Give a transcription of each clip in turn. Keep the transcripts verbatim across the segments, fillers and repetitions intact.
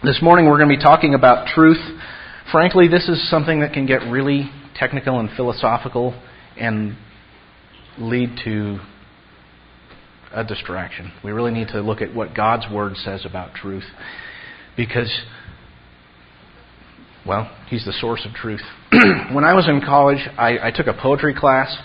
This morning we're going to be talking about truth. Frankly, this is something that can get really technical and philosophical and lead to a distraction. We really need to look at what God's Word says about truth because, well, He's the source of truth. When I was in college, I, I took a poetry class.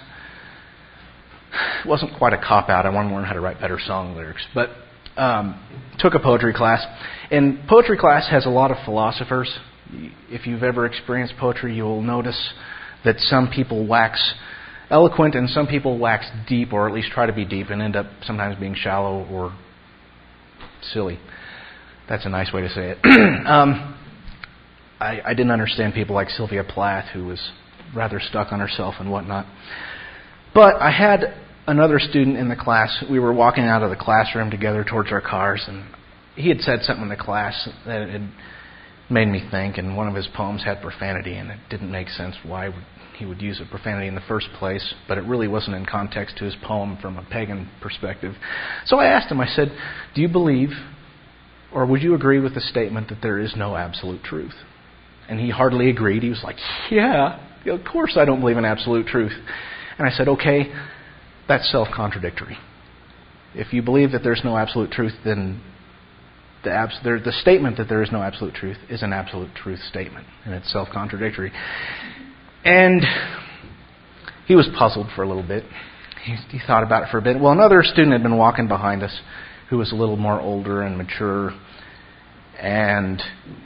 It wasn't quite a cop-out. I wanted to learn how to write better song lyrics. But um, took a poetry class. And poetry class has a lot of philosophers. If you've ever experienced poetry, you will notice that some people wax eloquent and some people wax deep, or at least try to be deep, and end up sometimes being shallow or silly. That's a nice way to say it. um, I, I didn't understand people like Sylvia Plath, who was rather stuck on herself and whatnot. But I had another student in the class. We were walking out of the classroom together towards our cars, and he had said something in the class that had made me think, and one of his poems had profanity, and it didn't make sense why he would use a profanity in the first place, but it really wasn't in context to his poem from a pagan perspective. So I asked him, I said, do you believe, or would you agree with the statement that there is no absolute truth? And he hardly agreed. He was like, yeah, of course I don't believe in absolute truth. And I said, okay, that's self-contradictory. If you believe that there's no absolute truth, then the, abs- there, the statement that there is no absolute truth is an absolute truth statement, and it's self-contradictory. And he was puzzled for a little bit. He, he thought about it for a bit. Well, another student had been walking behind us who was a little more older and mature and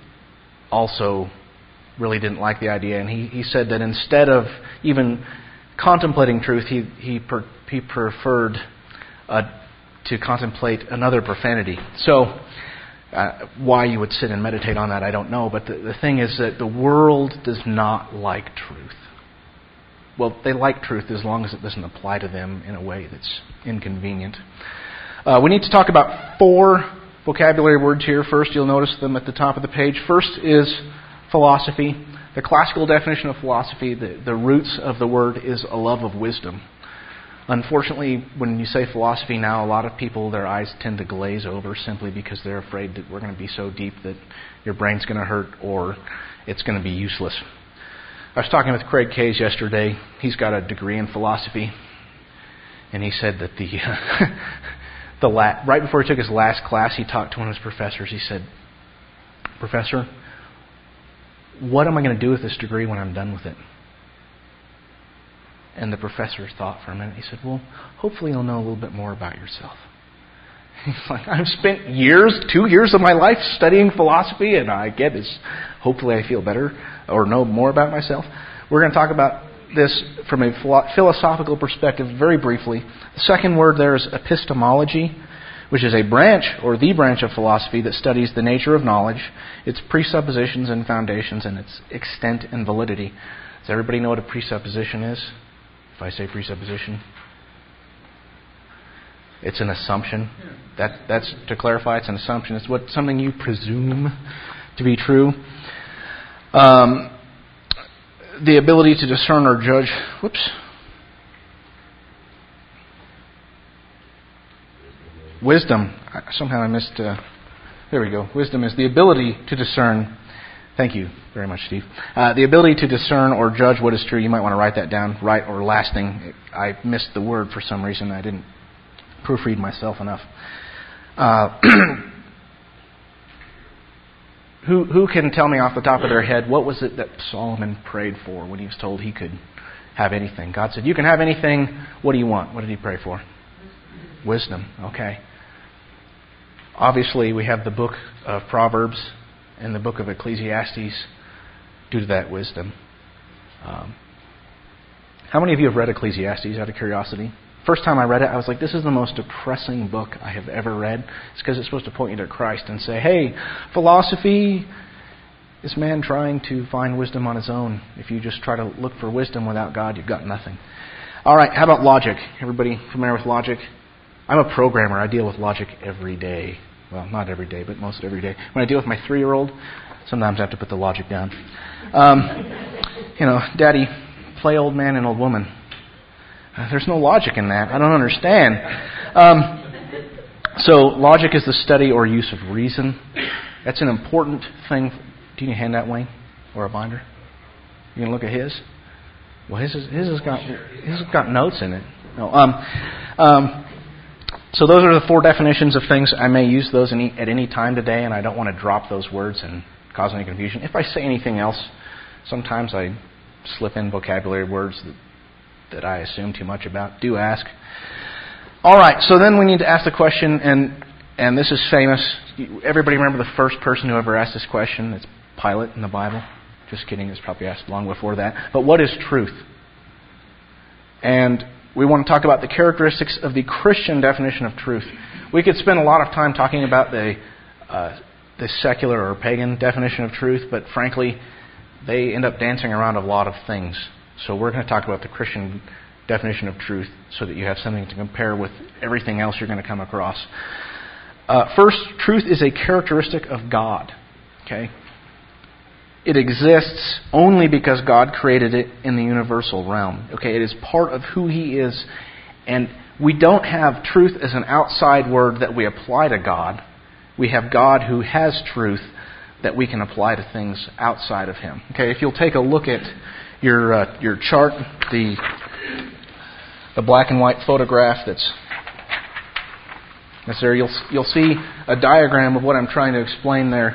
also really didn't like the idea. And he, he said that instead of even contemplating truth, he he, per, he preferred uh, to contemplate another profanity. So uh, why you would sit and meditate on that, I don't know. But the, the thing is that the world does not like truth. Well, they like truth as long as it doesn't apply to them in a way that's inconvenient. Uh, we need to talk about four vocabulary words here. First, you'll notice them at the top of the page. First is philosophy. The classical definition of philosophy, the, the roots of the word is a love of wisdom. Unfortunately, when you say philosophy now, a lot of people, their eyes tend to glaze over simply because they're afraid that we're going to be so deep that your brain's going to hurt or it's going to be useless. I was talking with Craig Case yesterday. He's got a degree in philosophy. And he said that the, the la- right before he took his last class, he talked to one of his professors. He said, Professor, what am I going to do with this degree when I'm done with it? And the professor thought for a minute. He said, well, hopefully you'll know a little bit more about yourself. He's like, I've spent years, two years of my life studying philosophy, and I get is hopefully I feel better or know more about myself. We're going to talk about this from a philosophical perspective very briefly. The second word there is epistemology, which is a branch or the branch of philosophy that studies the nature of knowledge, its presuppositions and foundations, and its extent and validity. Does everybody know what a presupposition is? If I say presupposition, it's an assumption. That that's to clarify, it's an assumption. It's what something you presume to be true. Um, the ability to discern or judge. Whoops. Wisdom. Somehow I missed... Uh, there we go. Wisdom is the ability to discern... Thank you very much, Steve. Uh, the ability to discern or judge what is true. You might want to write that down. Right or lasting. I missed the word for some reason. I didn't proofread myself enough. Uh, who, who can tell me off the top of their head, what was it that Solomon prayed for when he was told he could have anything? God said, you can have anything. What do you want? What did he pray for? Wisdom. Okay. Obviously, we have the book of Proverbs and the book of Ecclesiastes due to that wisdom. Um, how many of you have read Ecclesiastes out of curiosity? First time I read it, I was like, this is the most depressing book I have ever read. It's because it's supposed to point you to Christ and say, hey, philosophy is man trying to find wisdom on his own. If you just try to look for wisdom without God, you've got nothing. All right, how about logic? Everybody familiar with logic? I'm a programmer. I deal with logic every day. Well, not every day, but most every day. When I deal with my three-year-old, sometimes I have to put the logic down. Um, you know, Daddy, play old man and old woman. Uh, there's no logic in that. I don't understand. Um, so logic is the study or use of reason. That's an important thing. Do you need a hand that, Wayne? Or a binder? You can look at his? Well, his, is, his, has, got, his has got notes in it. No, um, um, so those are the four definitions of things. I may use those any, at any time today, and I don't want to drop those words and cause any confusion. If I say anything else, sometimes I slip in vocabulary words that, that I assume too much about. Do ask. All right, so then we need to ask the question, and and this is famous. Everybody remember the first person who ever asked this question? It's Pilate in the Bible. Just kidding, it was probably asked long before that. But what is truth? And we want to talk about the characteristics of the Christian definition of truth. We could spend a lot of time talking about the uh, the secular or pagan definition of truth, but frankly, they end up dancing around a lot of things. So we're going to talk about the Christian definition of truth so that you have something to compare with everything else you're going to come across. Uh, first, truth is a characteristic of God. Okay? It exists only because God created it in the universal realm. Okay, it is part of who He is, and we don't have truth as an outside word that we apply to God. We have God who has truth that we can apply to things outside of Him. Okay, if you'll take a look at your uh, your chart, the the black and white photograph that's that's there, you'll you'll see a diagram of what I'm trying to explain there.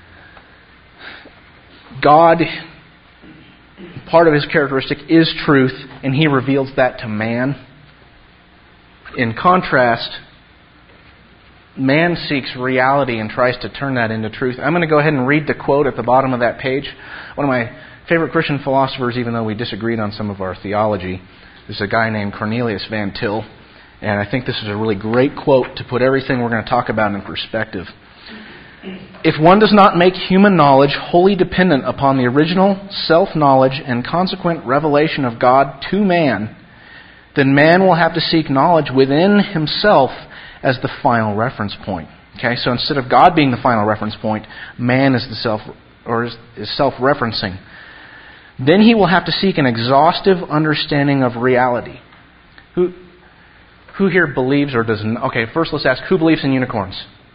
God, part of His characteristic is truth, and He reveals that to man. In contrast, man seeks reality and tries to turn that into truth. I'm going to go ahead and read the quote at the bottom of that page. One of my favorite Christian philosophers, even though we disagreed on some of our theology, is a guy named Cornelius Van Til. And I think this is a really great quote to put everything we're going to talk about in perspective. If one does not make human knowledge wholly dependent upon the original self-knowledge and consequent revelation of God to man, then man will have to seek knowledge within himself as the final reference point. Okay, so instead of God being the final reference point, man is the self or is, is self-referencing. Then he will have to seek an exhaustive understanding of reality. Who who here believes or doesn't? Okay, first let's ask, who believes in unicorns?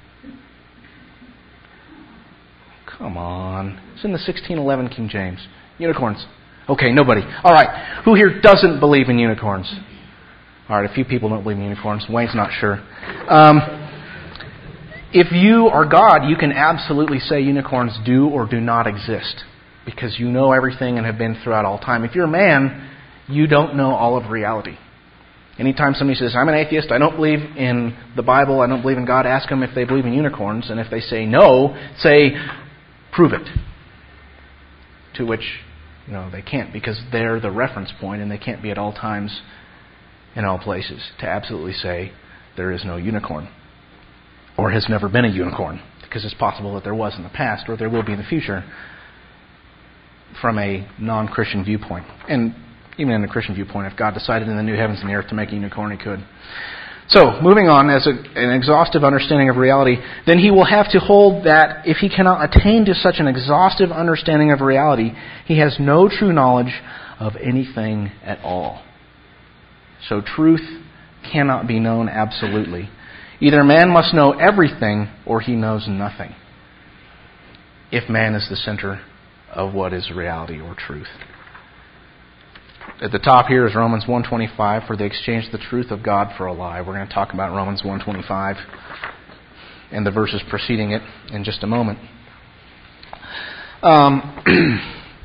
Come on. It's in the sixteen eleven King James. Unicorns. Okay, nobody. All right. Who here doesn't believe in unicorns? All right, a few people don't believe in unicorns. Wayne's not sure. Um, if you are God, you can absolutely say unicorns do or do not exist because you know everything and have been throughout all time. If you're a man, you don't know all of reality. Anytime somebody says, I'm an atheist, I don't believe in the Bible, I don't believe in God, ask them if they believe in unicorns. And if they say no, say, prove it. To which, you know, they can't because they're the reference point and they can't be at all times in all places to absolutely say there is no unicorn or has never been a unicorn, because it's possible that there was in the past or there will be in the future from a non-Christian viewpoint. And even in a Christian viewpoint, if God decided in the new heavens and the earth to make a unicorn, He could. So, moving on, as a, an exhaustive understanding of reality, then he will have to hold that if he cannot attain to such an exhaustive understanding of reality, he has no true knowledge of anything at all. So truth cannot be known absolutely. Either man must know everything or he knows nothing, if man is the center of what is reality or truth. At the top here is Romans one twenty-five, for they exchanged the truth of God for a lie. We're going to talk about Romans one twenty-five and the verses preceding it in just a moment. Um,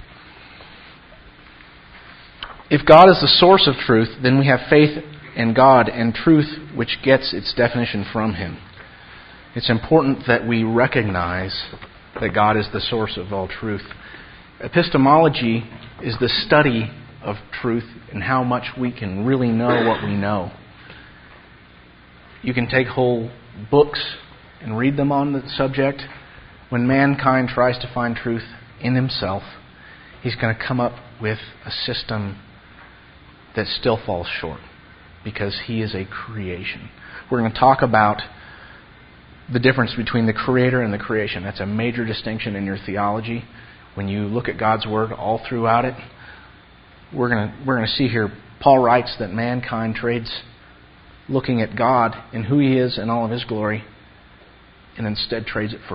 if God is the source of truth, then we have faith in God and truth which gets its definition from Him. It's important that we recognize that God is the source of all truth. Epistemology is the study of truth and how much we can really know what we know. You can take whole books and read them on the subject. When mankind tries to find truth in himself, he's going to come up with a system that still falls short because he is a creation. We're going to talk about the difference between the Creator and the creation. That's a major distinction in your theology. When you look at God's Word all throughout it, We're going to we're going to see here, Paul writes that mankind trades looking at God and who He is and all of His glory, and instead trades it for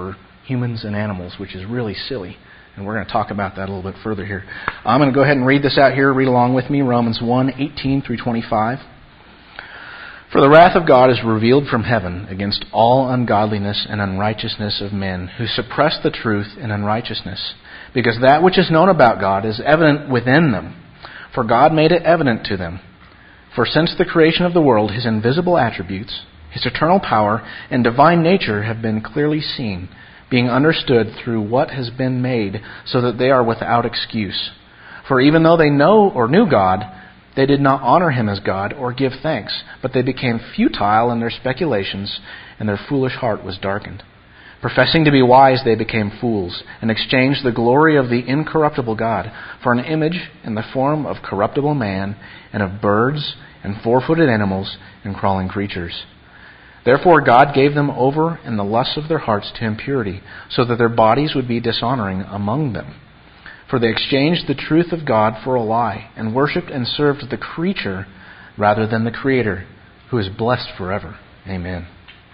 humans and animals, which is really silly. And we're going to talk about that a little bit further here. I'm going to go ahead and read this out here. Read along with me. Romans one, eighteen through twenty-five. For the wrath of God is revealed from heaven against all ungodliness and unrighteousness of men who suppress the truth in unrighteousness, because that which is known about God is evident within them, for God made it evident to them. For since the creation of the world, His invisible attributes, His eternal power, and divine nature have been clearly seen, being understood through what has been made, so that they are without excuse. For even though they know or knew God, they did not honor Him as God or give thanks, but they became futile in their speculations, and their foolish heart was darkened. Professing to be wise, they became fools, and exchanged the glory of the incorruptible God for an image in the form of corruptible man, and of birds, and four-footed animals, and crawling creatures. Therefore God gave them over in the lusts of their hearts to impurity, so that their bodies would be dishonoring among them. For they exchanged the truth of God for a lie, and worshipped and served the creature rather than the Creator, who is blessed forever. Amen.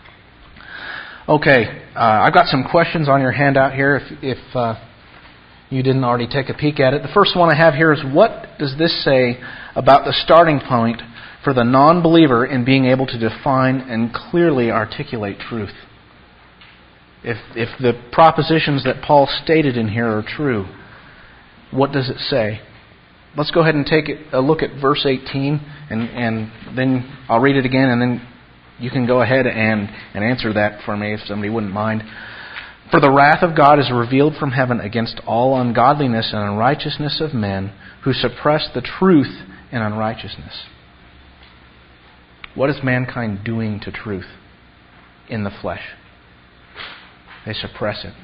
Okay, uh, I've got some questions on your handout here if, if uh, you didn't already take a peek at it. The first one I have here is, what does this say about the starting point for the non-believer in being able to define and clearly articulate truth? If, if the propositions that Paul stated in here are true, what does it say? Let's go ahead and take a look at verse eighteen, and, and then I'll read it again, and then you can go ahead and, and answer that for me if somebody wouldn't mind. For the wrath of God is revealed from heaven against all ungodliness and unrighteousness of men who suppress the truth in unrighteousness. What is mankind doing to truth in the flesh? They suppress it.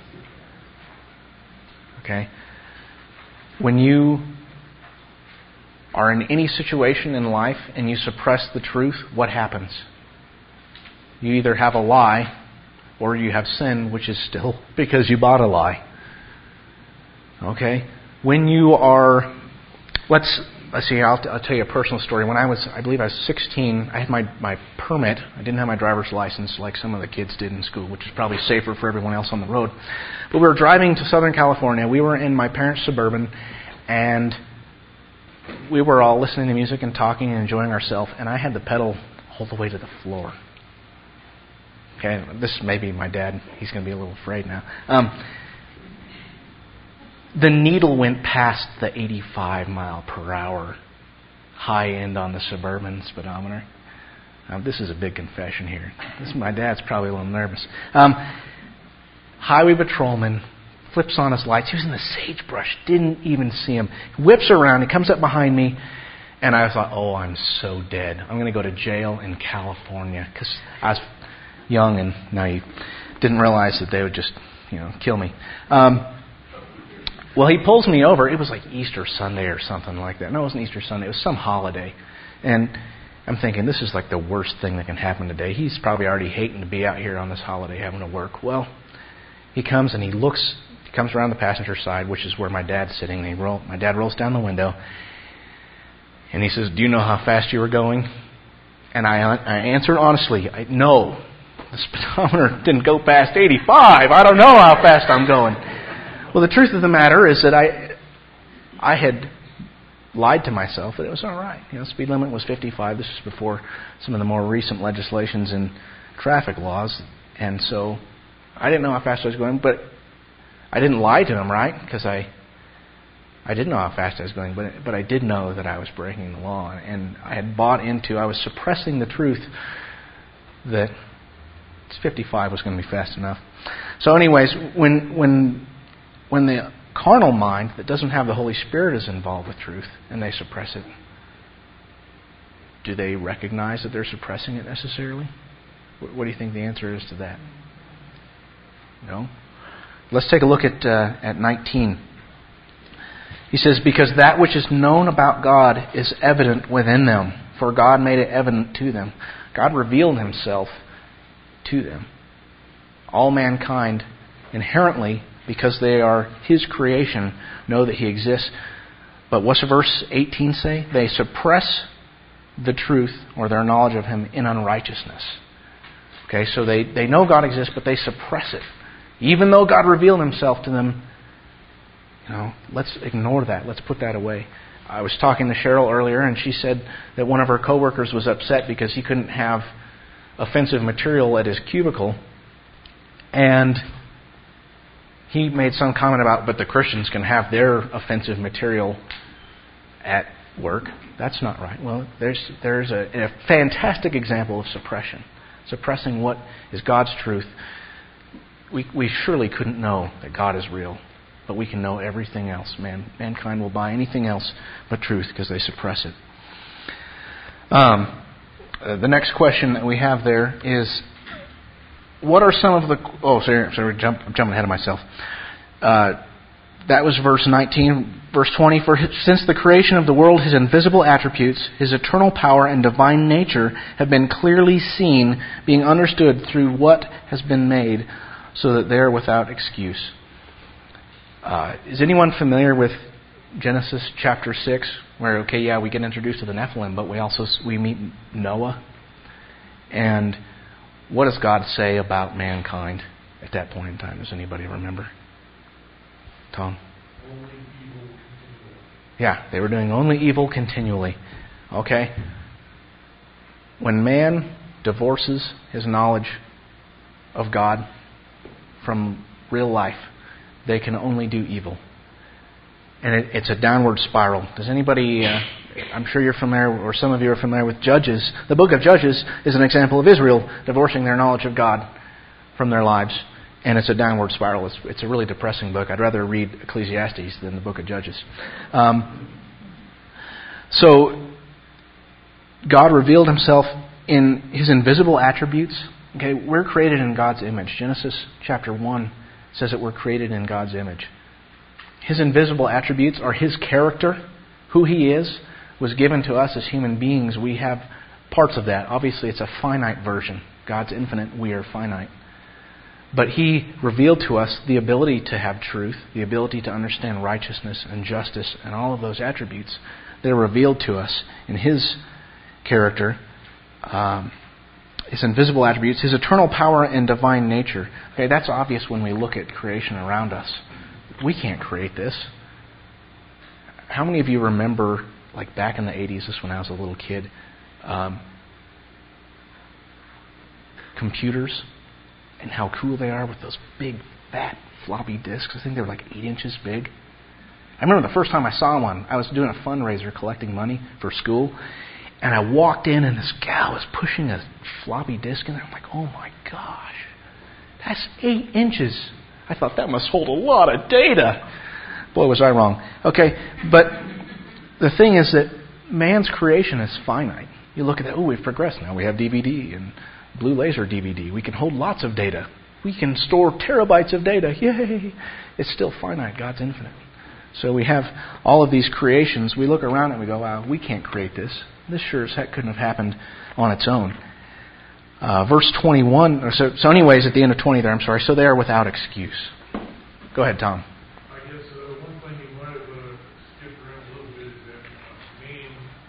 Okay? When you are in any situation in life and you suppress the truth, what happens? You either have a lie or you have sin, which is still because you bought a lie. Okay? When you are... Let's... Let's see, I'll, I'll tell you a personal story. When I was, I believe I was sixteen, I had my, my permit. I didn't have my driver's license like some of the kids did in school, which is probably safer for everyone else on the road. But we were driving to Southern California. We were in my parents' Suburban, and we were all listening to music and talking and enjoying ourselves, and I had the pedal all the way to the floor. Okay, this may be my dad. He's going to be a little afraid now. Um, The needle went past the eighty-five mile per hour high end on the Suburban speedometer. Now, this is a big confession here. This, my dad's probably a little nervous. Um, highway patrolman flips on his lights. He was in the sagebrush. Didn't even see him. Whips around. He comes up behind me. And I thought, oh, I'm so dead. I'm going to go to jail in California. Because I was young and naive. Didn't realize that they would just, you know, kill me. Um, Well, he pulls me over. It was like Easter Sunday or something like that. No, it wasn't Easter Sunday. It was some holiday. And I'm thinking, this is like the worst thing that can happen today. He's probably already hating to be out here on this holiday having to work. Well, he comes and he looks, he comes around the passenger side, which is where my dad's sitting. And he roll, my dad rolls down the window. And he says, do you know how fast you were going? And I, I answered honestly, I, no. The speedometer didn't go past eighty-five. I don't know how fast I'm going. Well, the truth of the matter is that I I had lied to myself that it was all right. You know, speed limit was fifty-five. This was before some of the more recent legislations and traffic laws. And so I didn't know how fast I was going, but I didn't lie to him, right? Because I I didn't know how fast I was going, but but I did know that I was breaking the law. And I had bought into, I was suppressing the truth that fifty-five was going to be fast enough. So anyways, when when... When the carnal mind that doesn't have the Holy Spirit is involved with truth and they suppress it, do they recognize that they're suppressing it necessarily? What do you think the answer is to that? No? Let's take a look at uh, at nineteen. He says, because that which is known about God is evident within them, for God made it evident to them. God revealed Himself to them. All mankind inherently, because they are His creation, know that He exists. But what's verse eighteen say? They suppress the truth or their knowledge of Him in unrighteousness. Okay, so they, they know God exists, but they suppress it. Even though God revealed himself to them, you know, let's ignore that. Let's put that away. I was talking to Cheryl earlier, and she said that one of her coworkers was upset because he couldn't have offensive material at his cubicle. And he made some comment about, but the Christians can have their offensive material at work. That's not right. Well, there's there's a, a fantastic example of suppression. Suppressing what is God's truth. We we surely couldn't know that God is real, but we can know everything else. Man, mankind will buy anything else but truth because they suppress it. Um, uh, the next question that we have there is, what are some of the... Oh, sorry, sorry jump, I'm jumping ahead of myself. Uh, that was verse nineteen. Verse twenty, for since the creation of the world, his invisible attributes, his eternal power and divine nature have been clearly seen, being understood through what has been made, so that they are without excuse. Uh, is anyone familiar with Genesis chapter six, where, okay, yeah, we get introduced to the Nephilim, but we also we meet Noah? And what does God say about mankind at that point in time? Does anybody remember? Tom? Only evil continually. Yeah, they were doing only evil continually. Okay? When man divorces his knowledge of God from real life, they can only do evil. And it, it's a downward spiral. Does anybody, uh, I'm sure you're familiar, or some of you are familiar with Judges. The book of Judges is an example of Israel divorcing their knowledge of God from their lives. And it's a downward spiral. It's, it's a really depressing book. I'd rather read Ecclesiastes than the book of Judges. Um, so, God revealed himself in his invisible attributes. Okay, we're created in God's image. Genesis chapter one says that we're created in God's image. His invisible attributes are his character. Who he is was given to us as human beings. We have parts of that. Obviously, it's a finite version. God's infinite. We are finite. But he revealed to us the ability to have truth, the ability to understand righteousness and justice, and all of those attributes that are revealed to us in his character, um, his invisible attributes, his eternal power and divine nature. Okay, that's obvious when we look at creation around us. We can't create this. How many of you remember, like back in the eighties, this when I was a little kid, um, computers? And how cool they are with those big, fat, floppy disks. I think they were like eight inches big. I remember the first time I saw one, I was doing a fundraiser collecting money for school. And I walked in and this gal was pushing a floppy disk in there. I'm like, oh my gosh, that's eight inches. I thought that must hold a lot of data. Boy, was I wrong. Okay, but the thing is that man's creation is finite. You look at that, oh, we've progressed. Now we have D V D and Blue Laser D V D. We can hold lots of data. We can store terabytes of data. Yay! It's still finite. God's infinite. So we have all of these creations. We look around and we go, wow, we can't create this. This sure as heck couldn't have happened on its own. Uh, verse twenty-one, or so, so anyways, at the end of twenty there, I'm sorry, so they are without excuse. Go ahead, Tom. I guess uh, one thing you might have uh, skipped around a little bit is that uh, man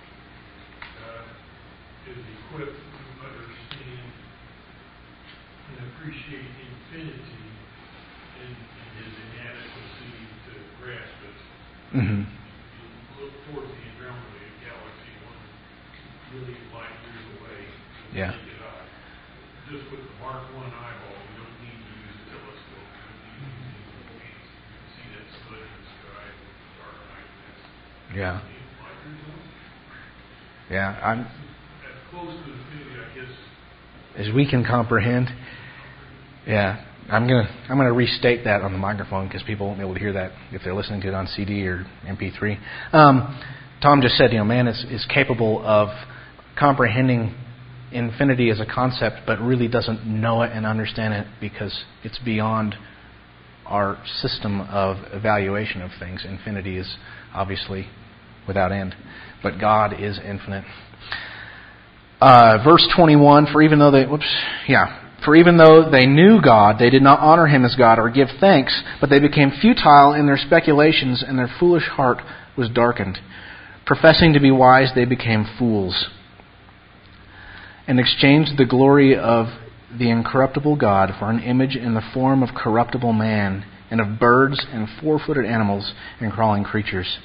uh, is equipped to understand and appreciate infinity in, in his inadequacy to grasp it. Mm-hmm. You look towards the Andromeda Galaxy, one billion light years away. Yeah. Just with the Mark one eyeball, we don't need to use a telescope. We don't need to use it. You can see that split in the sky with the dark night. That's yeah. light years away. Yeah, I'm. As close to infinity, I guess. As we can comprehend. Yeah, I'm gonna I'm gonna restate that on the microphone because people won't be able to hear that if they're listening to it on C D or M P three. Um, Tom just said, you know, man is is capable of comprehending infinity as a concept, but really doesn't know it and understand it because it's beyond our system of evaluation of things. Infinity is obviously without end, but God is infinite. Uh, verse twenty-one, for even though they, whoops, yeah, for even though they knew God, they did not honor him as God or give thanks, but they became futile in their speculations, and their foolish heart was darkened. Professing to be wise, they became fools, and exchanged the glory of the incorruptible God for an image in the form of corruptible man, and of birds and four-footed animals and crawling creatures.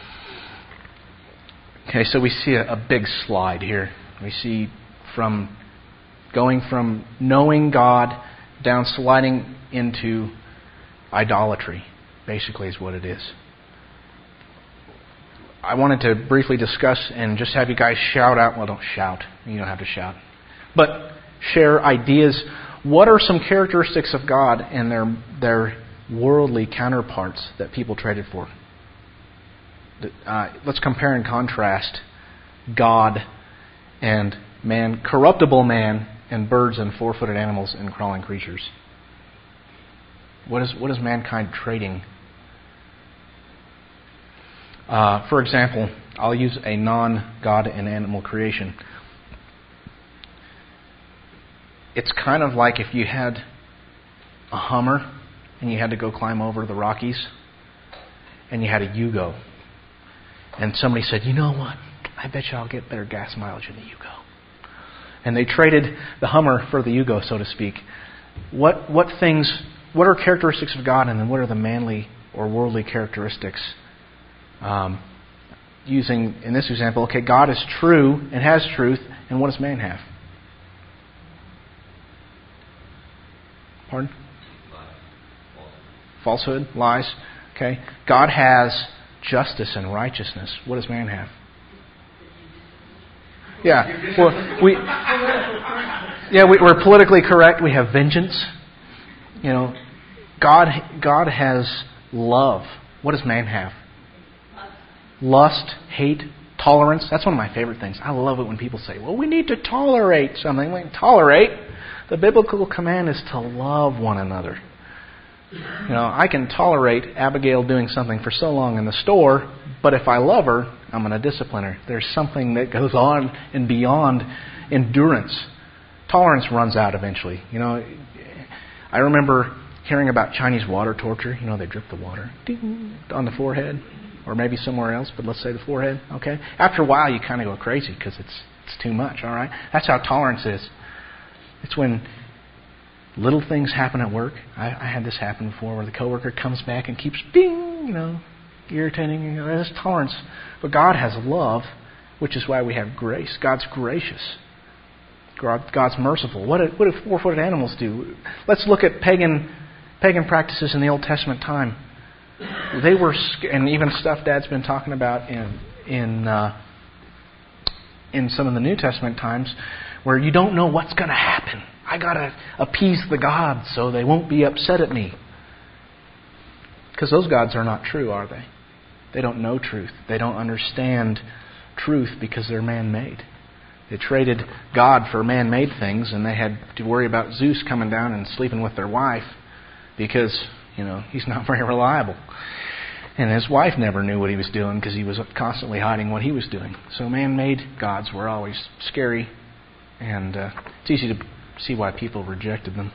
Okay, so we see a, a big slide here. We see from going from knowing God down sliding into idolatry, basically is what it is. I wanted to briefly discuss and just have you guys shout out. Well, don't shout. You don't have to shout. But share ideas. What are some characteristics of God and their their worldly counterparts that people traded for? Uh, let's compare and contrast God and man, corruptible man, and birds and four-footed animals and crawling creatures. What is what is mankind trading? Uh, for example, I'll use a non-God and animal creation. It's kind of like if you had a Hummer and you had to go climb over the Rockies, and you had a Yugo, and somebody said, "You know what? I bet you I'll get better gas mileage in the Yugo." And they traded the Hummer for the Yugo, so to speak. What what things? What are characteristics of God, and then what are the manly or worldly characteristics? Um, using in this example, okay, God is true and has truth, and what does man have? Pardon? Falsehood, lies. Okay, God has justice and righteousness. What does man have? Yeah, well, we yeah we, we're politically correct. We have vengeance. You know, God God has love. What does man have? Lust, hate, tolerance. That's one of my favorite things. I love it when people say, "Well, we need to tolerate something." We tolerate. The biblical command is to love one another. You know, I can tolerate Abigail doing something for so long in the store, but if I love her, I'm going to discipline her. There's something that goes on and beyond endurance. Tolerance runs out eventually. You know, I remember hearing about Chinese water torture. You know, they drip the water ding, on the forehead, or maybe somewhere else, but let's say the forehead. Okay. After a while, you kind of go crazy because it's it's too much. All right. That's how tolerance is. It's when little things happen at work. I, I had this happen before, where the coworker comes back and keeps ding, you know, irritating. You know, that's tolerance. But God has love, which is why we have grace. God's gracious. God, God's merciful. What do, what do four-footed animals do? Let's look at pagan pagan practices in the Old Testament time. They were, and even stuff Dad's been talking about in in uh, in some of the New Testament times, where you don't know what's going to happen. I got to appease the gods so they won't be upset at me. Because those gods are not true, are they? They don't know truth. They don't understand truth because they're man-made. They traded God for man-made things, and they had to worry about Zeus coming down and sleeping with their wife because, you know, he's not very reliable. And his wife never knew what he was doing because he was constantly hiding what he was doing. So man-made gods were always scary, and uh, it's easy to see why people rejected them.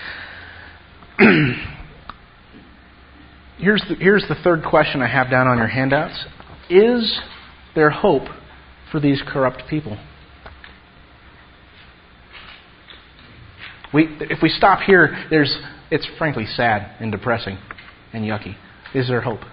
here's the, here's the third question I have down on your handouts. Is there hope for these corrupt people? We, if we stop here, there's it's frankly sad and depressing and yucky. Is there hope?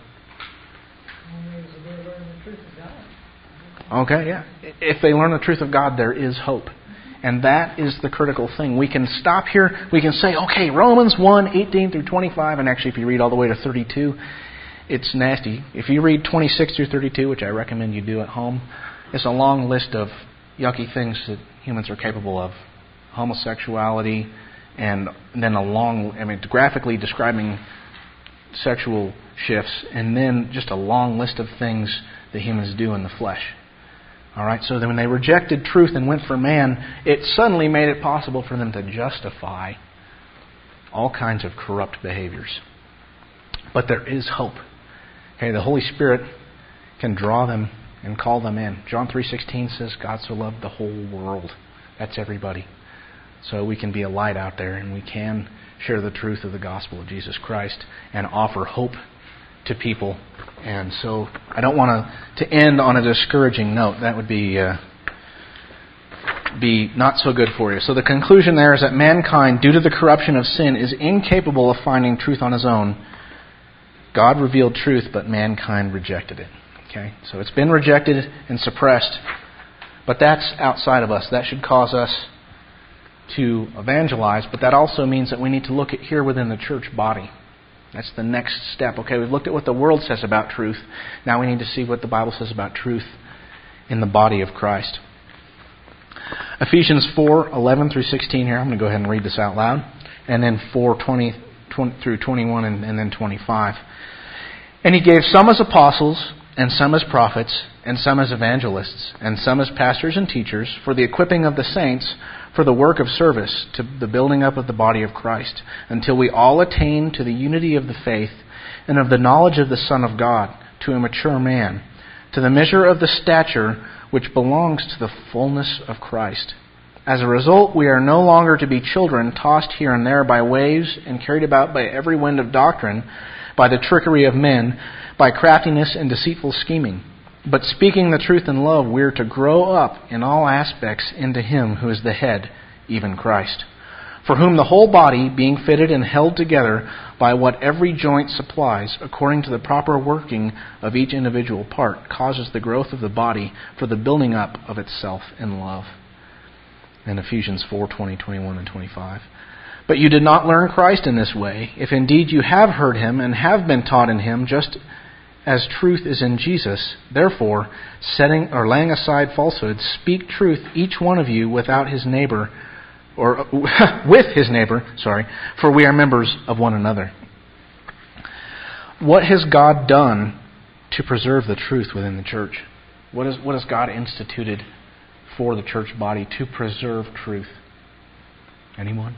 Okay, yeah. If they learn the truth of God, there is hope. And that is the critical thing. We can stop here. We can say, okay, Romans one, eighteen through twenty-five. And actually, if you read all the way to thirty-two, it's nasty. If you read twenty-six through thirty-two, which I recommend you do at home, it's a long list of yucky things that humans are capable of. Homosexuality, and then a long, I mean, graphically describing sexual shifts, and then just a long list of things that humans do in the flesh. All right, so then when they rejected truth and went for man, it suddenly made it possible for them to justify all kinds of corrupt behaviors. But there is hope. Okay, the Holy Spirit can draw them and call them in. John three sixteen says, God so loved the whole world. That's everybody. So we can be a light out there, and we can share the truth of the gospel of Jesus Christ and offer hope to people. And so I don't want to to end on a discouraging note. That would be uh, be not so good for you. So the conclusion there is that mankind, due to the corruption of sin, is incapable of finding truth on his own. God revealed truth, but mankind rejected it. Okay, so it's been rejected and suppressed, but that's outside of us. That should cause us to evangelize, but that also means that we need to look at here within the church body. That's the next step. Okay, we've looked at what the world says about truth. Now we need to see what the Bible says about truth in the body of Christ. Ephesians four eleven through sixteen here. I'm going to go ahead and read this out loud. And then four twenty through twenty-one and, and then twenty-five. And he gave some as apostles, and some as prophets, and some as evangelists, and some as pastors and teachers, for the equipping of the saints, for the work of service, to the building up of the body of Christ, until we all attain to the unity of the faith, and of the knowledge of the Son of God, to a mature man, to the measure of the stature which belongs to the fullness of Christ. As a result, we are no longer to be children, tossed here and there by waves, and carried about by every wind of doctrine, by the trickery of men, by craftiness and deceitful scheming. But speaking the truth in love, we are to grow up in all aspects into Him who is the head, even Christ. For whom the whole body, being fitted and held together by what every joint supplies, according to the proper working of each individual part, causes the growth of the body for the building up of itself in love. In Ephesians four twenty, twenty-one, and twenty-five. But you did not learn Christ in this way, if indeed you have heard Him and have been taught in Him, just as truth is in Jesus. Therefore, setting or laying aside falsehood, speak truth, each one of you, without his neighbor, or with his neighbor, sorry, for we are members of one another. What has God done to preserve the truth within the church? What is what has God instituted for the church body to preserve truth? Anyone?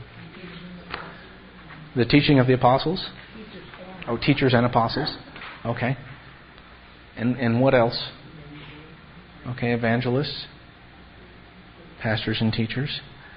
The teaching of the apostles? Oh, teachers and apostles. Okay. And and what else? Okay, evangelists, pastors and teachers.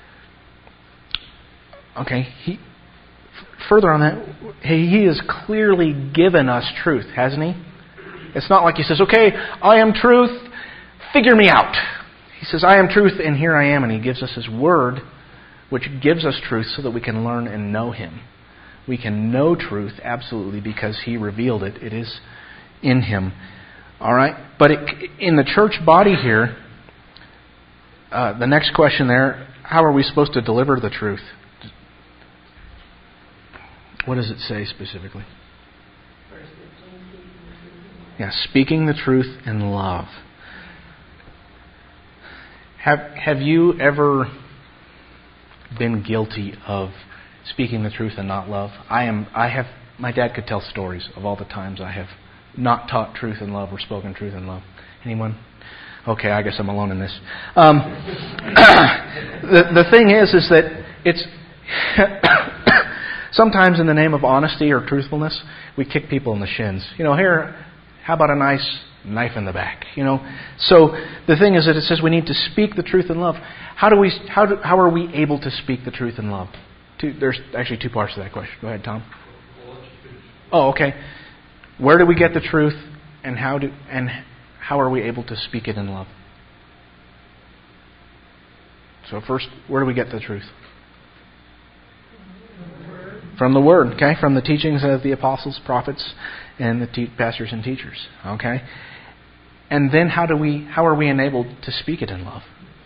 Okay, he f- further on that, he, he has clearly given us truth, hasn't he? It's not like he says, okay, I am truth, figure me out. He says, I am truth, and here I am, and he gives us his word, which gives us truth so that we can learn and know him. We can know truth, absolutely, because he revealed it. It is in him. All right? But it, in the church body here, uh, the next question there, how are we supposed to deliver the truth? What does it say specifically? Yeah, speaking the truth in love. Have Have you ever been guilty of speaking the truth and not love? I am. I have. My dad could tell stories of all the times I have not taught truth in love or spoken truth in love. Anyone? Okay, I guess I'm alone in this. Um, the the thing is, is that it's sometimes in the name of honesty or truthfulness, we kick people in the shins. You know, here, how about a nice knife in the back? You know. So the thing is that it says we need to speak the truth in love. How do we? How do? How are we able to speak the truth in love? Two, there's actually two parts to that question. Go ahead, Tom. Oh, okay. Where do we get the truth, and how do and how are we able to speak it in love? So first, where do we get the truth? From the Word, okay? From the teachings of the apostles, prophets, and the te- pastors and teachers, okay? And then how do we? How are we enabled to speak it in love?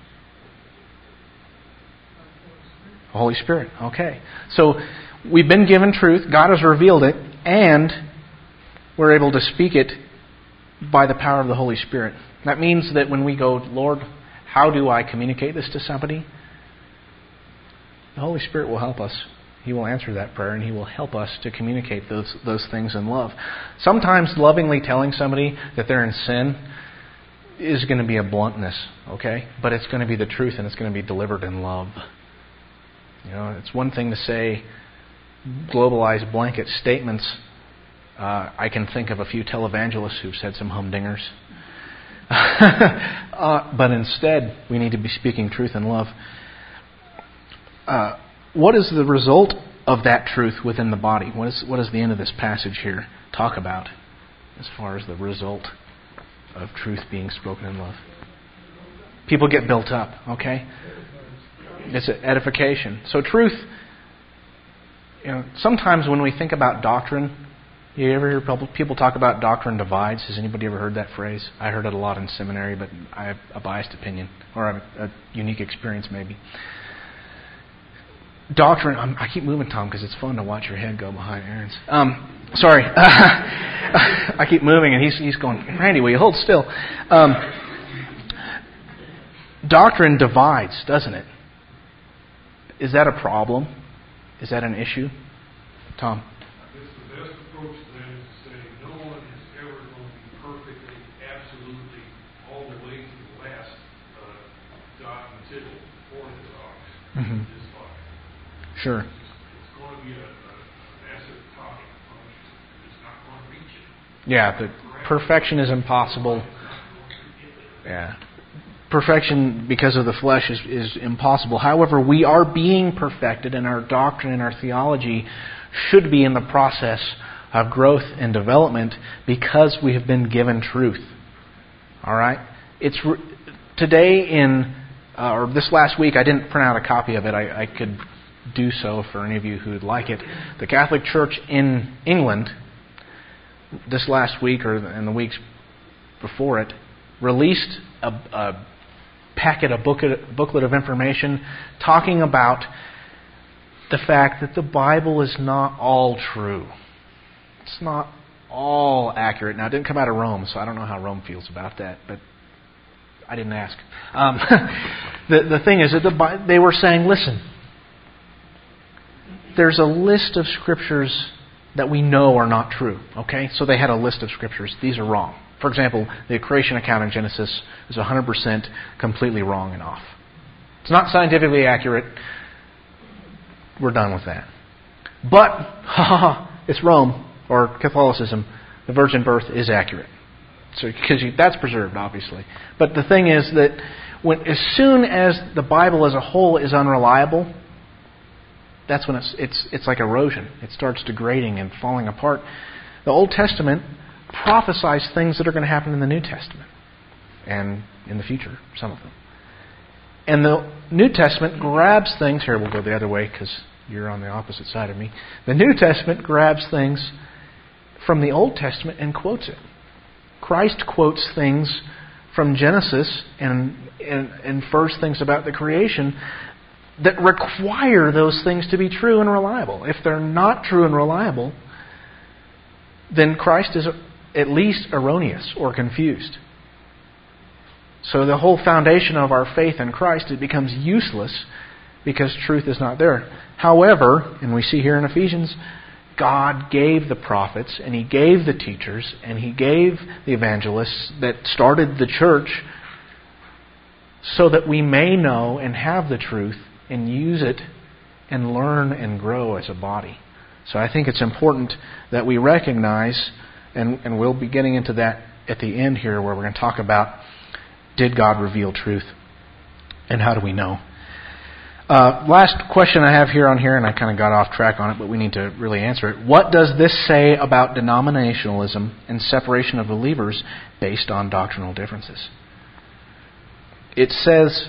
The Holy Spirit, okay. So we've been given truth. God has revealed it, and we're able to speak it by the power of the Holy Spirit. That means that when we go, Lord, how do I communicate this to somebody? The Holy Spirit will help us. He will answer that prayer, and He will help us to communicate those those things in love. Sometimes lovingly telling somebody that they're in sin is going to be a bluntness, okay? But it's going to be the truth, and it's going to be delivered in love. You know, it's one thing to say globalized blanket statements. Uh, I can think of a few televangelists who've said some humdingers. uh, but instead, we need to be speaking truth in love. Uh, what is the result of that truth within the body? What is what does the end of this passage here talk about as far as the result of truth being spoken in love? People get built up, okay? It's edification. So truth, you know, sometimes when we think about doctrine, you ever hear people talk about doctrine divides? Has anybody ever heard that phrase? I heard it a lot in seminary, but I have a biased opinion, or a, a unique experience maybe. Doctrine, I'm, I keep moving, Tom, because it's fun to watch your head go behind Aaron's. Um, sorry. I keep moving, and he's he's going, Randy, will you hold still? Um, doctrine divides, doesn't it? Is that a problem? Is that an issue? Tom? I guess the best approach then is to say no one is ever going to be perfectly, absolutely, all the way to the last uh, dot and tittle orthodox Mm-hmm. in this life. Sure. It's going to be a, a massive talking punch. It's not going to reach it. Yeah, but perfection is impossible. Yeah. Perfection because of the flesh is, is impossible. However, we are being perfected, and our doctrine and our theology should be in the process of growth and development because we have been given truth. All right? It's re- today in uh, or this last week, I didn't print out a copy of it. I, I could do so for any of you who would like it. The Catholic Church in England this last week or in the weeks before it released a, a packet, a booklet, booklet of information talking about the fact that the Bible is not all true. It's not all accurate. Now, it didn't come out of Rome, so I don't know how Rome feels about that, but I didn't ask. Um, the, the thing is that the, they were saying, listen, there's a list of scriptures that we know are not true. Okay? So they had a list of scriptures. These are wrong. For example, the creation account in Genesis is one hundred percent completely wrong and off. It's not scientifically accurate. We're done with that. But, ha ha ha, it's Rome, or Catholicism. The virgin birth is accurate. So, because that's preserved, obviously. But the thing is that when, as soon as the Bible as a whole is unreliable, that's when it's it's it's like erosion. It starts degrading and falling apart. The Old Testament prophesies things that are going to happen in the New Testament and in the future, some of them. And the New Testament grabs things. Here, we'll go the other way because you're on the opposite side of me. The New Testament grabs things from the Old Testament and quotes it. Christ quotes things from Genesis and, and infers things about the creation that require those things to be true and reliable. If they're not true and reliable, then Christ is at least erroneous or confused. So the whole foundation of our faith in Christ, it becomes useless because truth is not there. However, and we see here in Ephesians, God gave the prophets and He gave the teachers and He gave the evangelists that started the church so that we may know and have the truth and use it and learn and grow as a body. So I think it's important that we recognize, and, and we'll be getting into that at the end here where we're going to talk about, did God reveal truth and how do we know? Uh, last question I have here on here, and I kind of got off track on it, but we need to really answer it. What does this say about denominationalism and separation of believers based on doctrinal differences? It says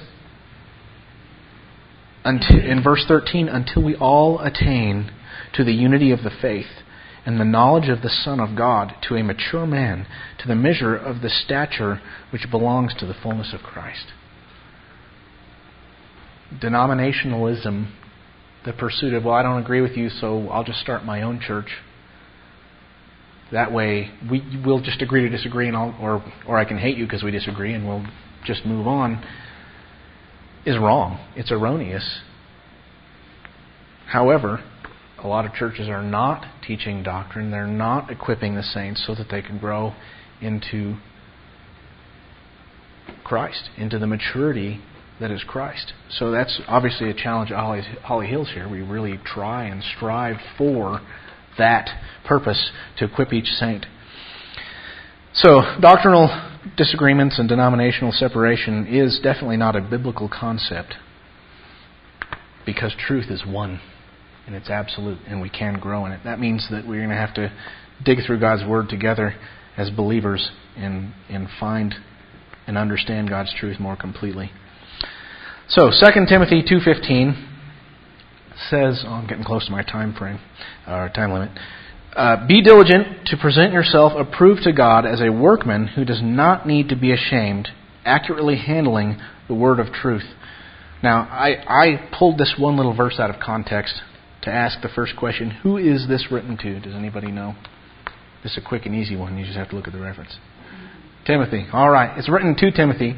in verse thirteen, until we all attain to the unity of the faith and the knowledge of the Son of God, to a mature man, to the measure of the stature which belongs to the fullness of Christ. Denominationalism, the pursuit of, well, I don't agree with you, so I'll just start my own church. That way, we we'll just agree to disagree, and I'll, or or I can hate you because we disagree, and we'll just move on, is wrong. It's erroneous. However, a lot of churches are not teaching doctrine. They're not equipping the saints so that they can grow into Christ, into the maturity that is Christ. So that's obviously a challenge at Holly, Holly Hills here. We really try and strive for that purpose, to equip each saint. So doctrinal disagreements and denominational separation is definitely not a biblical concept, because truth is one and it's absolute and we can grow in it. That means that we're going to have to dig through God's Word together as believers and, and find and understand God's truth more completely. So, Second Timothy two fifteen says, oh, I'm getting close to my time frame, or time limit. Uh, Be diligent to present yourself approved to God as a workman who does not need to be ashamed, accurately handling the word of truth. Now, I, I pulled this one little verse out of context to ask the first question, who is this written to? Does anybody know? This is a quick and easy one. You just have to look at the reference. Timothy. All right. It's written to Timothy.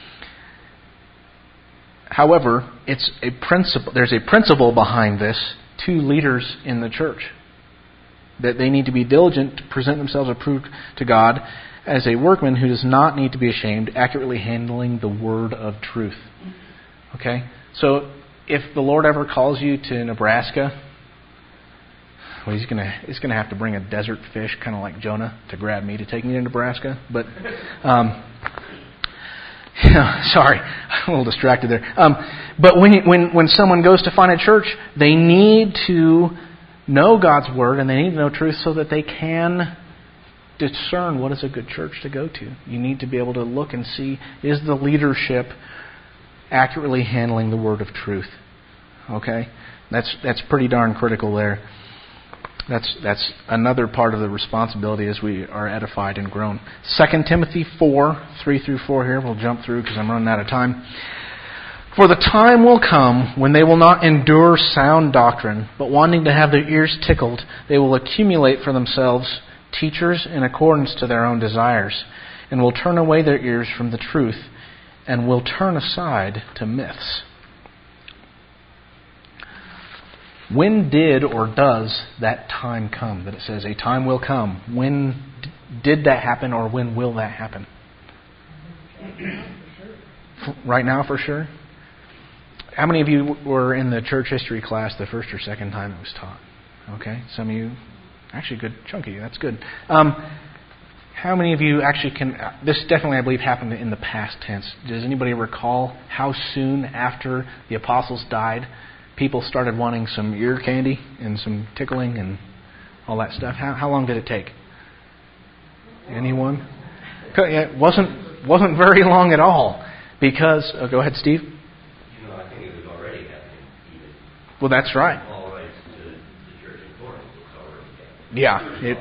However, it's a principle. There's a principle behind this to leaders in the church. That they need to be diligent to present themselves approved to God as a workman who does not need to be ashamed, accurately handling the word of truth. Okay? So, if the Lord ever calls you to Nebraska, well, He's gonna He's gonna have to bring a desert fish, kind of like Jonah, to grab me to take me to Nebraska. But, um, sorry, I'm a little distracted there. Um, but when when when someone goes to find a church, they need to know God's Word, and they need to know truth so that they can discern what is a good church to go to. You need to be able to look and see, is the leadership accurately handling the word of truth? Okay? That's that's pretty darn critical there. That's that's another part of the responsibility as we are edified and grown. Second Timothy four, three through four here. We'll jump through because I'm running out of time. For the time will come when they will not endure sound doctrine, but wanting to have their ears tickled, they will accumulate for themselves teachers in accordance to their own desires, and will turn away their ears from the truth, and will turn aside to myths. When did or does that time come? That it says a time will come. When did that happen, or when will that happen? Right now, for sure. How many of you were in the church history class the first or second time it was taught? Okay, some of you, actually, a good chunk of you. That's good. Um, how many of you actually can? This definitely, I believe, happened in the past tense. Does anybody recall how soon after the apostles died, people started wanting some ear candy and some tickling and all that stuff? How how long did it take? Anyone? It wasn't wasn't very long at all, because oh, go ahead, Steve. You know, I think it was already happening. Even well, that's right. all the way to the church in Corinth was already happening. Yeah, it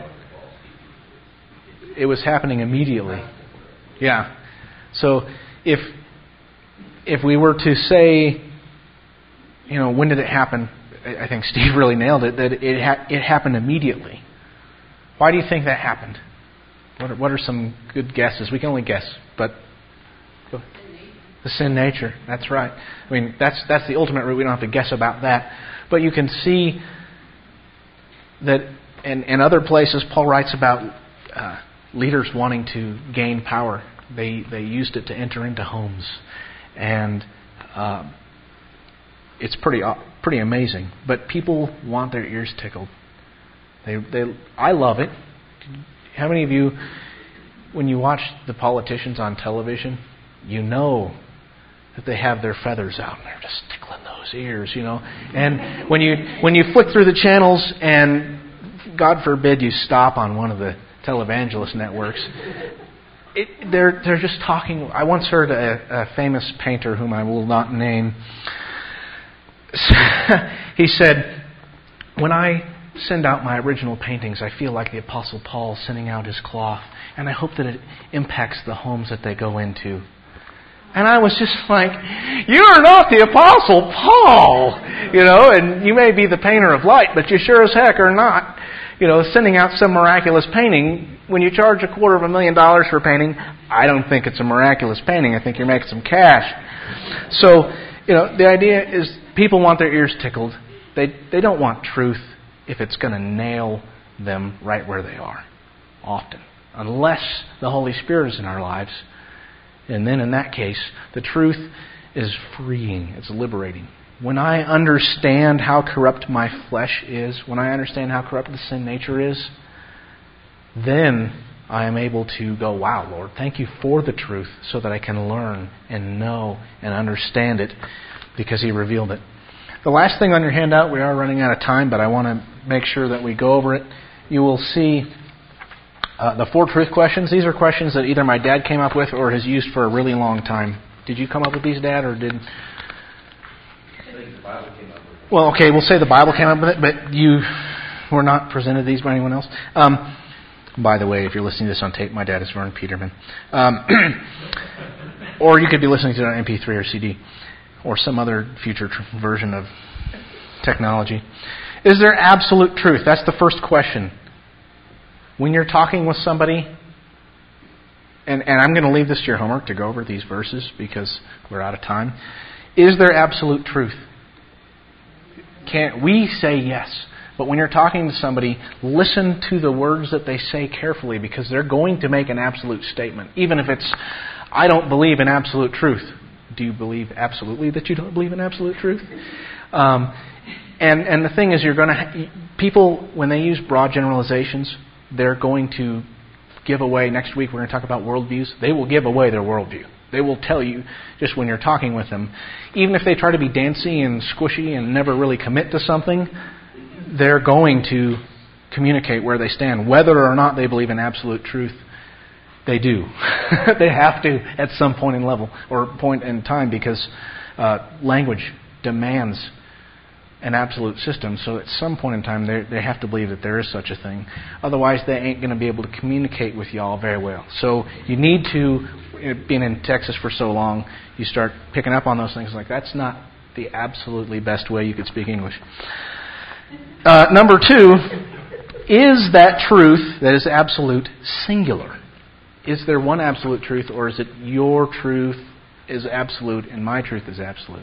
it was happening immediately. Yeah. So if if we were to say, you know, when did it happen? I think Steve really nailed it. That it ha- it happened immediately. Why do you think that happened? What are, what are some good guesses? We can only guess, but go. The sin nature. That's right. I mean, that's that's the ultimate root. We don't have to guess about that. But you can see that in, in other places, Paul writes about uh, leaders wanting to gain power. They they used it to enter into homes, and uh, it's pretty pretty amazing. But people want their ears tickled. They they I love it. How many of you, when you watch the politicians on television, you know that they have their feathers out and they're just tickling those ears, you know? And when you when you flick through the channels and, God forbid, you stop on one of the televangelist networks, it, they're they're just talking. I once heard a, a famous painter whom I will not name. He said, "When I send out my original paintings, I feel like the Apostle Paul sending out his cloth, and I hope that it impacts the homes that they go into." And I was just like, "You are not the Apostle Paul, you know, and you may be the painter of light, but you sure as heck are not, you know, sending out some miraculous painting. When you charge a quarter of a million dollars for a painting, I don't think it's a miraculous painting. I think you're making some cash." So, you know, the idea is people want their ears tickled. They they don't want truth if it's going to nail them right where they are, often. Unless the Holy Spirit is in our lives. And then in that case, the truth is freeing. It's liberating. When I understand how corrupt my flesh is, when I understand how corrupt the sin nature is, then I am able to go, "Wow, Lord, thank you for the truth so that I can learn and know and understand it because He revealed it." The last thing on your handout, we are running out of time, but I want to make sure that we go over it. You will see uh, the four truth questions. These are questions that either my dad came up with or has used for a really long time. Did you come up with these, Dad, or did think the Bible came up with it. Well, okay, we'll say the Bible came up with it, but you were not presented these by anyone else. Um, by the way, if you're listening to this on tape, my dad is Vern Peterman. Um, or you could be listening to it on M P three or C D or some other future tr- version of technology. Is there absolute truth? That's the first question. When you're talking with somebody, and, and I'm going to leave this to your homework to go over these verses because we're out of time. Is there absolute truth? Can't we say yes? But when you're talking to somebody, listen to the words that they say carefully because they're going to make an absolute statement. Even if it's, I don't believe in absolute truth. Do you believe absolutely that you don't believe in absolute truth? Um, and and the thing is, you're going to people when they use broad generalizations, they're going to give away. Next week we're going to talk about worldviews. They will give away their worldview. They will tell you just when you're talking with them, even if they try to be dancy and squishy and never really commit to something, they're going to communicate where they stand, whether or not they believe in absolute truth. They do. They have to at some point in level or point in time because uh, language demands an absolute system. So at some point in time, they they have to believe that there is such a thing. Otherwise, they ain't going to be able to communicate with y'all very well. So you need to, being in Texas for so long, you start picking up on those things. Like that's not the absolutely best way you could speak English. Uh, number two, is that truth that is absolute singular? Is there one absolute truth, or is it your truth is absolute and my truth is absolute?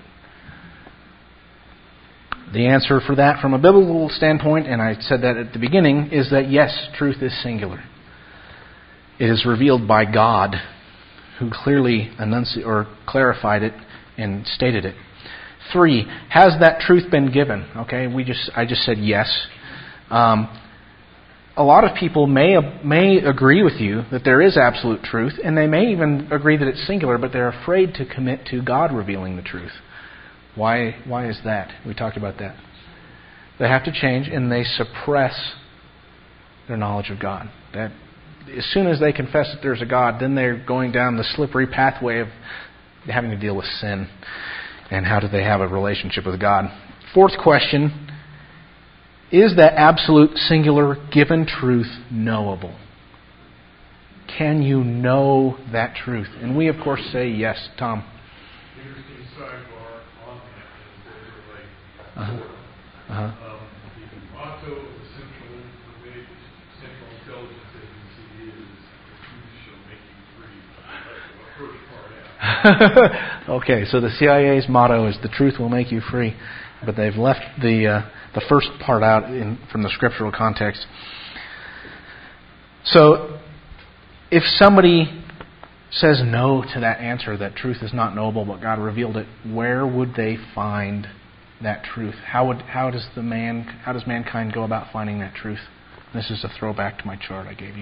The answer for that from a biblical standpoint, and I said that at the beginning, is that yes, truth is singular. It is revealed by God, who clearly enunciated or clarified it and stated it. Three, has that truth been given? Okay, we just I just said yes. Um, a lot of people may may agree with you that there is absolute truth, and they may even agree that it's singular, but they're afraid to commit to God revealing the truth. Why? Why is that? We talked about that. They have to change, and they suppress their knowledge of God. That as soon as they confess that there's a God, then they're going down the slippery pathway of having to deal with sin. And how do they have a relationship with God? Fourth question, is that absolute, singular, given truth knowable? Can you know that truth? And we, of course, say yes. Tom? Interesting sidebar on that as it relates. Uh-huh. Uh-huh. Um, the motto of the Central Information, Central Intelligence Agency is, the truth shall make you free. That's the first part out. Okay, so the C I A's motto is the truth will make you free, but they've left the uh, the first part out in, from the scriptural context. So, if somebody says no to that answer, that truth is not knowable, but God revealed it, where would they find that truth? How would how does the man how does mankind go about finding that truth? This is a throwback to my chart I gave you.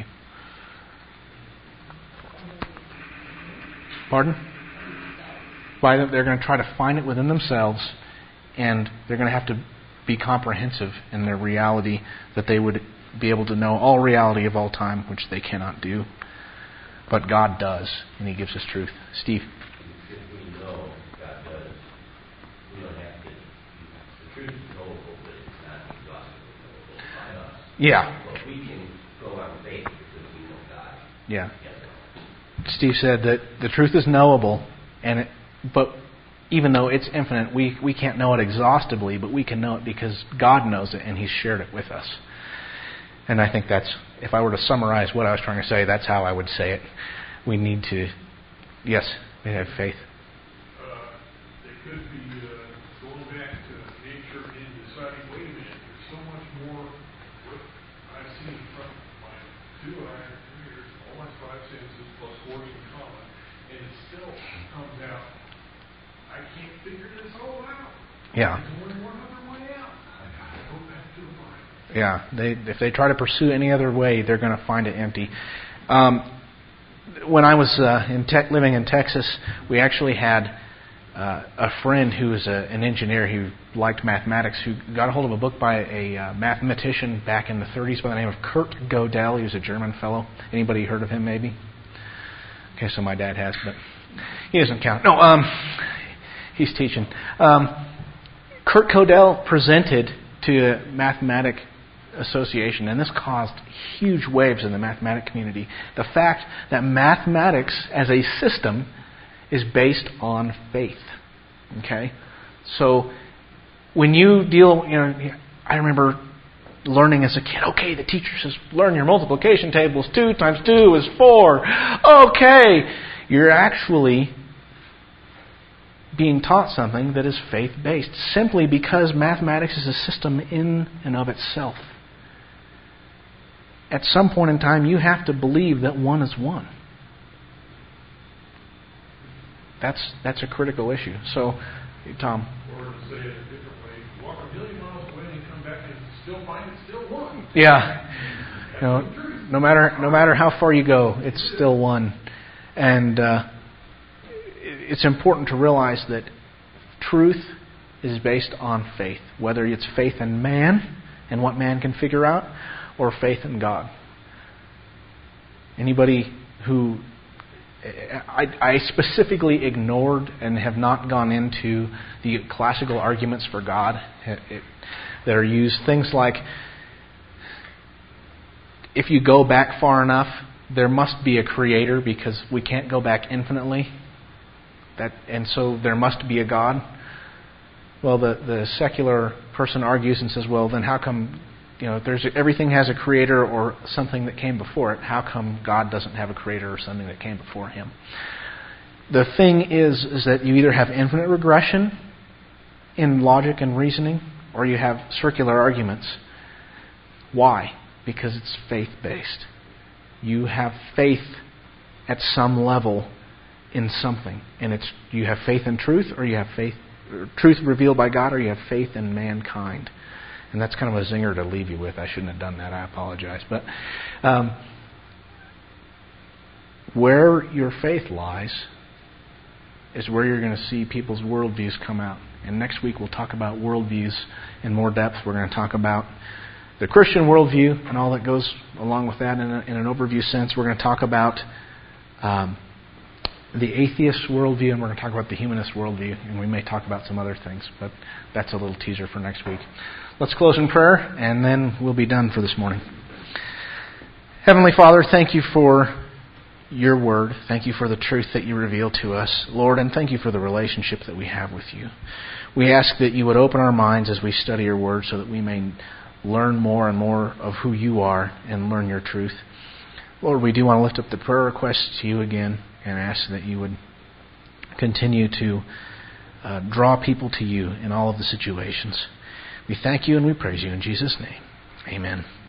Pardon? By them, they're going to try to find it within themselves, and they're going to have to be comprehensive in their reality that they would be able to know all reality of all time, which they cannot do. But God does, and He gives us truth. Steve? If we know God does, we don't have to. The truth is knowable, but it's not exhaustively knowable by us. Yeah. But we can go on faith because we know God. Yeah. Yes. Steve said that the truth is knowable, and it, but even though it's infinite, we, we can't know it exhaustively, but we can know it because God knows it, and He's shared it with us. And I think that's, if I were to summarize what I was trying to say, that's how I would say it. We need to, yes, we have faith. Uh, they could be uh, going back to nature and deciding, wait a minute, there's so much more what I've seen from my two and a half years, all my five senses plus forty in common, and it still comes out, I can't figure this all out. Yeah. There's only one other way out. I gotta go back to the Bible. Yeah, they, if they try to pursue any other way, they're going to find it empty. Um, when I was uh, in tech, living in Texas, we actually had uh, a friend who was a, an engineer who liked mathematics, who got a hold of a book by a uh, mathematician back in the thirties by the name of Kurt Gödel. He was a German fellow. Anybody heard of him, maybe? Okay, so my dad has, but he doesn't count. No, um, he's teaching. Um, Kurt Gödel presented to a mathematic association, and this caused huge waves in the mathematic community, the fact that mathematics as a system is based on faith. Okay? So when you deal, you know, I remember learning as a kid, okay, the teacher says, learn your multiplication tables. Two times two is four. Okay. You're actually being taught something that is faith-based, simply because mathematics is a system in and of itself. At some point in time, you have to believe that one is one. That's that's a critical issue. So, Tom. Or to say it a different way, walk a million miles away and come back and still find it's still one. Yeah. No, no matter no matter how far you go, it's still one. And uh, it's important to realize that truth is based on faith, whether it's faith in man and what man can figure out, or faith in God. Anybody who I, I specifically ignored and have not gone into the classical arguments for God it, it, that are used, things like, if you go back far enough, there must be a creator because we can't go back infinitely. That and so there must be a God. Well, the, the secular person argues and says, well, then how come, you know, there's everything has a creator or something that came before it. How come God doesn't have a creator or something that came before Him? The thing is, is that you either have infinite regression in logic and reasoning, or you have circular arguments. Why? Because it's faith-based. You have faith at some level in something, and it's you have faith in truth, or you have faith, or truth revealed by God, or you have faith in mankind. And that's kind of a zinger to leave you with. I shouldn't have done that. I apologize. But um, where your faith lies is where you're going to see people's worldviews come out. And next week we'll talk about worldviews in more depth. We're going to talk about the Christian worldview and all that goes along with that in, a, in an overview sense. We're going to talk about um, the atheist worldview, and we're going to talk about the humanist worldview, and we may talk about some other things, but that's a little teaser for next week. Let's close in prayer, and then we'll be done for this morning. Heavenly Father, thank you for your word. Thank you for the truth that you reveal to us, Lord, and thank you for the relationship that we have with you. We ask that you would open our minds as we study your word so that we may learn more and more of who you are and learn your truth. Lord, we do want to lift up the prayer requests to you again and ask that you would continue to uh, draw people to you in all of the situations. We thank you and we praise you in Jesus' name. Amen.